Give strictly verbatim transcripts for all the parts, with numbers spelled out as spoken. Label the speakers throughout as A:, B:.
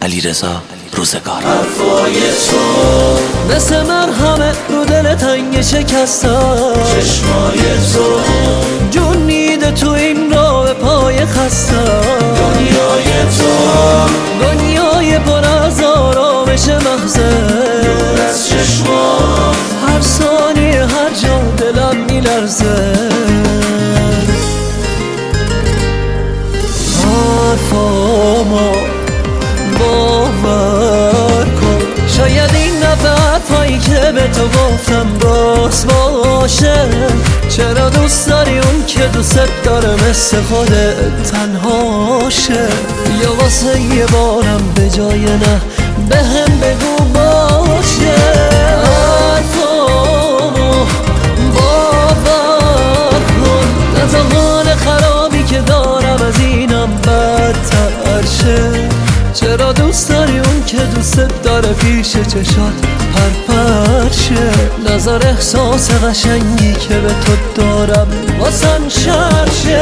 A: علیرضا روزگار.
B: حرفای تو
C: مثل مرهمه رو دل تنگ شکستم،
B: چشمای تو
C: جون میده تو این راه پای خستم.
B: دنیای تو
C: دنیای پر از آرامش محضه،
B: دور از چشمات
C: هر ثانیه هر جا دلم میلرزه. حرفامو باور کن، شاید این دفعه حرفایی که به تو گفتم راست باشه. چرا دوست داری اون که دوست داره مثل خودت تنهاشه؟ یا واسه یه بارم به جای نه به هم بگو باشه. حرفامو باور کن، نه تا حال خرابی که دارم از اینم بدتر شه. چرا دوست داری اون که دوست داره پیش چشات پرپر شه؟ نظر احساس قشنگی که به تو دارم واسم شر شه.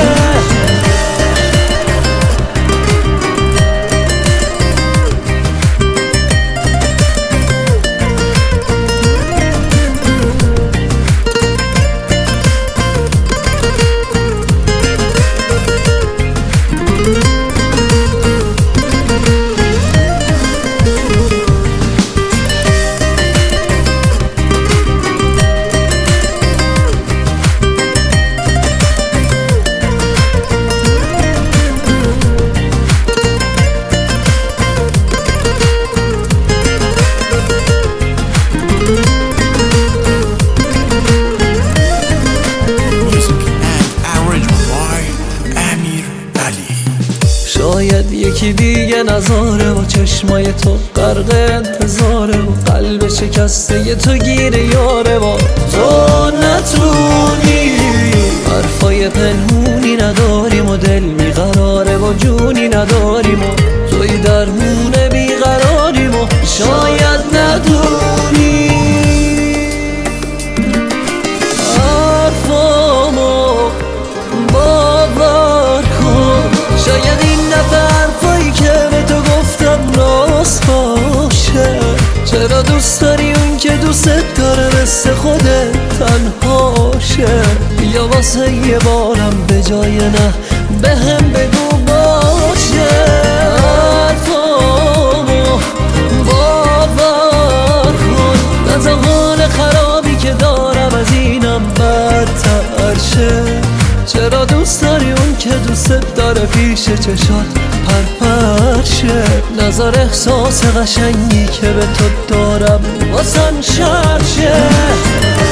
C: شاید یکی دیگه نظاره و چشمای تو غرق انتظاره و قلب شکسته ی تو گیره یاره و تو نتونی. حرفای پنهونی نداریم و دل بیقراره و جونی نداریم و توی درمون بیقراریم و شاید ندونی. حرفامو باور کن، شاید این دفعه حرفایی که به تو گفتم راست باشه. چرا دوست داری اون که دوست داره مثل خودت تنهاشه؟ یا واسه یه بارم به جای نه به هم بگو باشه. حرفامو باور کن، نه تا حال خرابی که دارم از اینم بدتر شه. چرا دوست داری اون که دوست داره پیش چشات پرپر شه؟ نظر احساس قشنگی که به تو دارم واسم شر شه.